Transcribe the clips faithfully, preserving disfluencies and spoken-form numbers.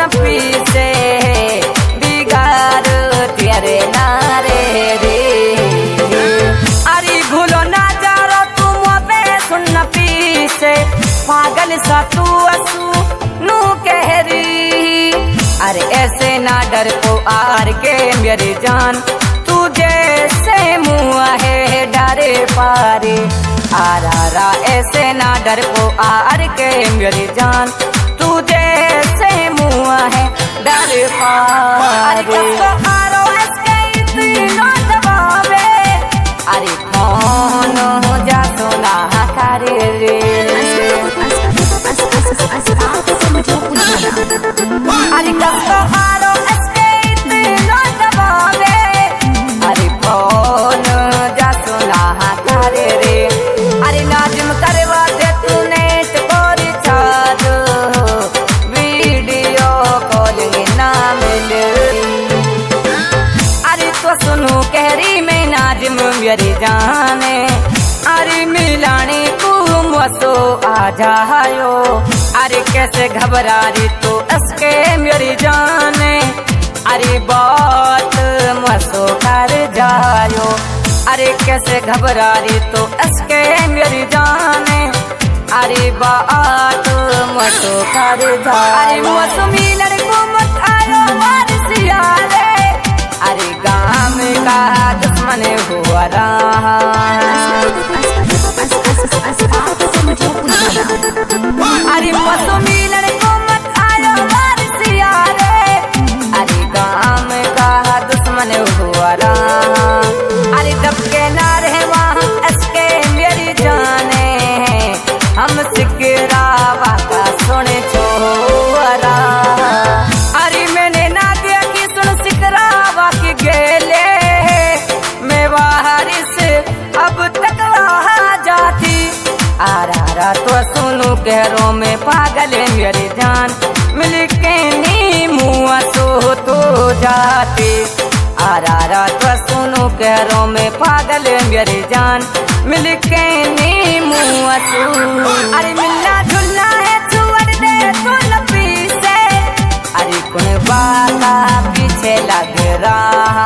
न पीसे बिगाड़ तेरे नारे रे। अरे भूलो ना जारो तुम अबे सुन न पीसे पागल सा तू असू नू कहरी। अरे ऐसे ना डर को आर के मेरी जान तू जैसे मुआ है डरे पारे। आरा रा ऐसे ना डर को आर के मेरी जान तू जैसे मुआ है डरे पारे। आरो ऐसे इतना दबावे अरे कौन हो जा सोना करे रे। अरे कसको आरो ऐसे इतना दबावे अरे कौन जा सोना करे रे। अरे नाजिम करवा दे तू नेट पर चाद वीडियो कॉलिंग ना मिले। अरे तो सुनो कहरी में नाजिम मेरी जाने अरे मिलाने को मसो आ जायो। अरे कैसे घबरा रही तू इसके मेरी जाने अरे बात मसो कर जायो। अरे कैसे घबरा रही तू इसके मेरी जाने अरे बात मसो कर जायो। अरे मसो मिलने को मत आयो वारसिया रे। अरे गाँव का दुश्मन हुआ रहा। अरे मसो मिलने को मत आयो वारसिया रे। अरे गाँव का दुश्मन हुआ रहा। अरे दबके ना रहे वहाँ इसके मेरी जाने हम सिकरावा का सुने छोरा। अरे मैंने ना दिया कि सुन सिकरावा की गेले मैं वारिस अब तक रहा जाती। आरा तो सुनू गहरों में पागल है मेरी जान मिल के नी मुआ सो तो जाती। आरा तो सुनू गहरों में पागल है मेरी जान मिल के नी मुआ सो। अरे मिलना झुलना है छुअर दे तो न पीसे अरे कौन बाला पीछे लग रहा।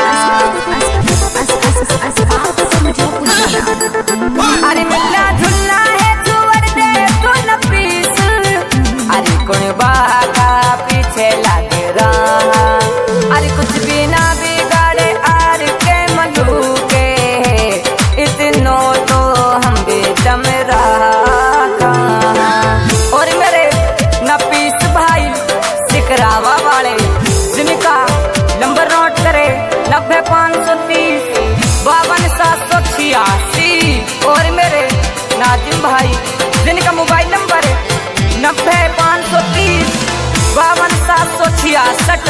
अरे मिलना झुलना है छुअर दे तो न पीस अरे कौन बाला पीछे लग रहा। अरे कुछ भी ना बिगाड़े आर के मलू के इतनो तो हम भी दम रहा। और मेरे नपीस भाई सिकरावा वाले जिनका नंबर नोट करे नब्बे पाँच सौ तीस बावन सात सौ छियासी। और मेरे नाजिम भाई जिनका मोबाइल नंबर है नब्बे पाँच सौ तीस बावन सात सौ छियासठ।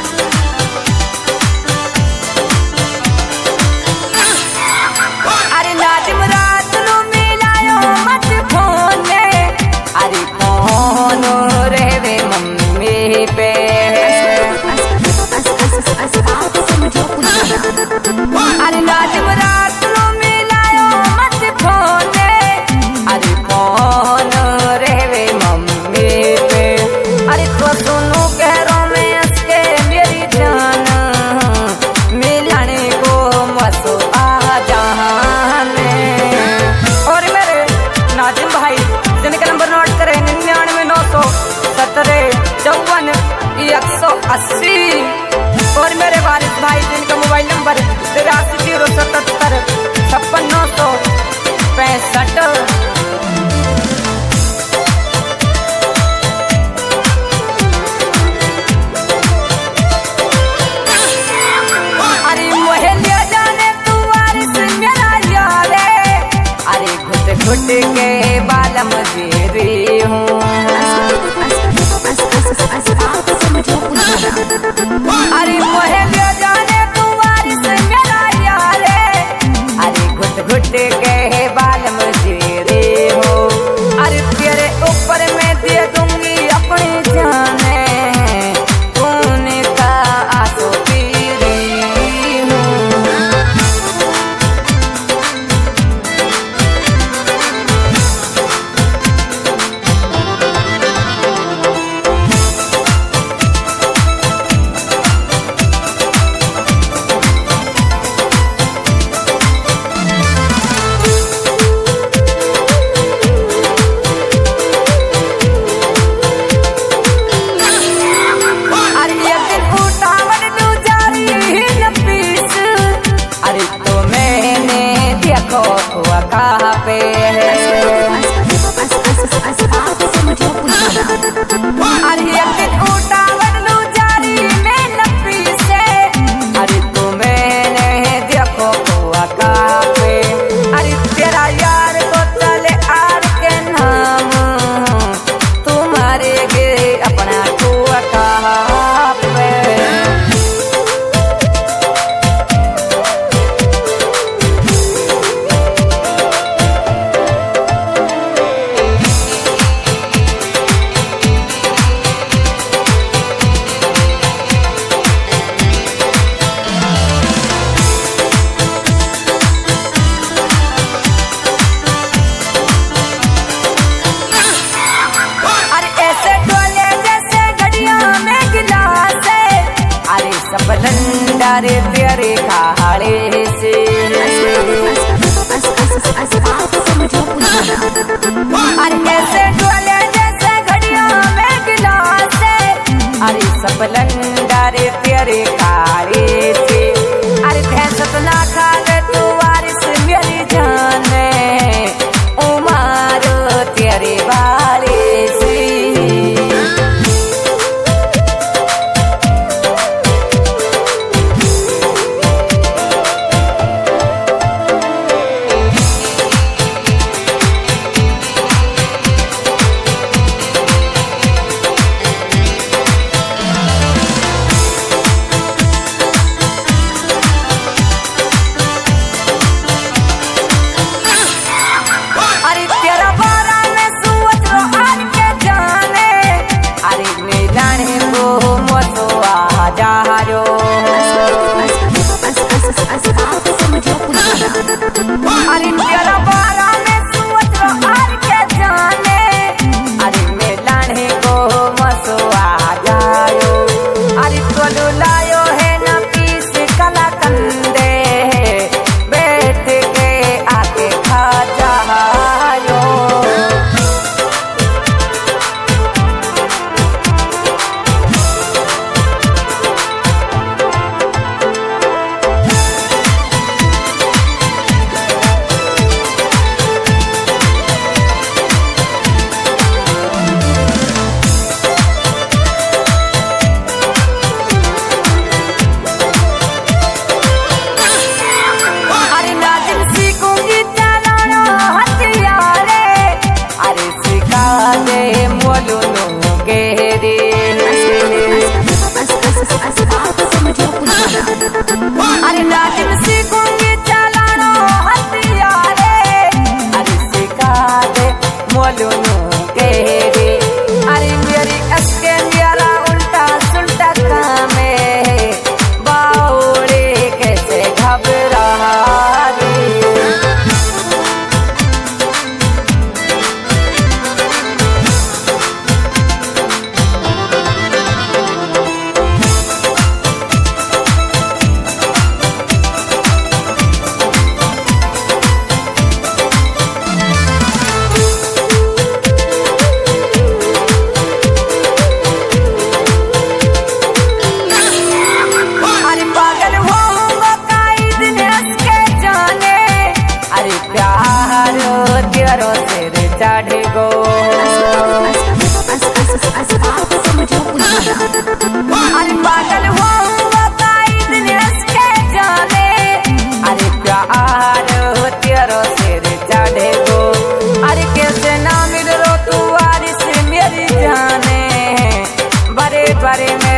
अरे नाजिम रात नु मिलायो मत फोन अरे कौन रहवे मम्मी पे। अरे नाजिम रात नु मिलायो मत फोन अरे कौन रहवे मम्मी पे। अरे तो सुनो कहरों में इसके मेरी जान मिलाने को मसो आ जाने। और मेरे नाजिम भाई जिनका नंबर नोट करे निन्यानवे नौ सौ सत्रह चौवन एक सौ अस्सी। और मेरे वारिस भाई जिनका मोबाइल नंबर तिरासी जीरो सतहत्तर छप्पन नौ सौ पैंसठ। अरे मोहे ले जाने तू वारिस मेरा यार अरे घुट घुट के बालम जेरी हूँ। अरे मोहे ले जाने तू वारिस मेरा यार अरे घुट घुट के बालम जेरी अरे एक दिन उठावट लू जारी में नपी से, अरे तुम्हें नहीं देखो हुआ कहाँ पे, अरे तेरा यार को चले आर के नाम, तुम्हारे गिरे अपना हुआ कहाँ पे। लंडारे प्यारे कहाड़े से, अरे कैसे डोले जैसे घड़ियों में गिलास से, अरे सब लंडारे प्यारे कहाड़े से, अरे भैंस ना खा ले तू वारिस मेरी जाने, उमारो तेरे वाले से। अरे तेरा बारा में सूरज रो आर के जाने, अरे मैं लाने को मसुआ जायो, अरे तोलू लायो है ना पीस कला कंदे, बैठ के आके खा जायो। अरे नाजिम सीखूंगी चलाना हथियारे, अरे सिखा दे मोलूनू के रे, अरे मेरी अस्के मेरा उल्टा सुल्टा काम है, बावड़े कैसे घबरा रे। गो अरे पागल हो के जाने, अरे प्यार तेरो सिर चढ़े गो, अरे कैसे ना मिल रो तू वारिस मेरी जाने, बड़े बड़े में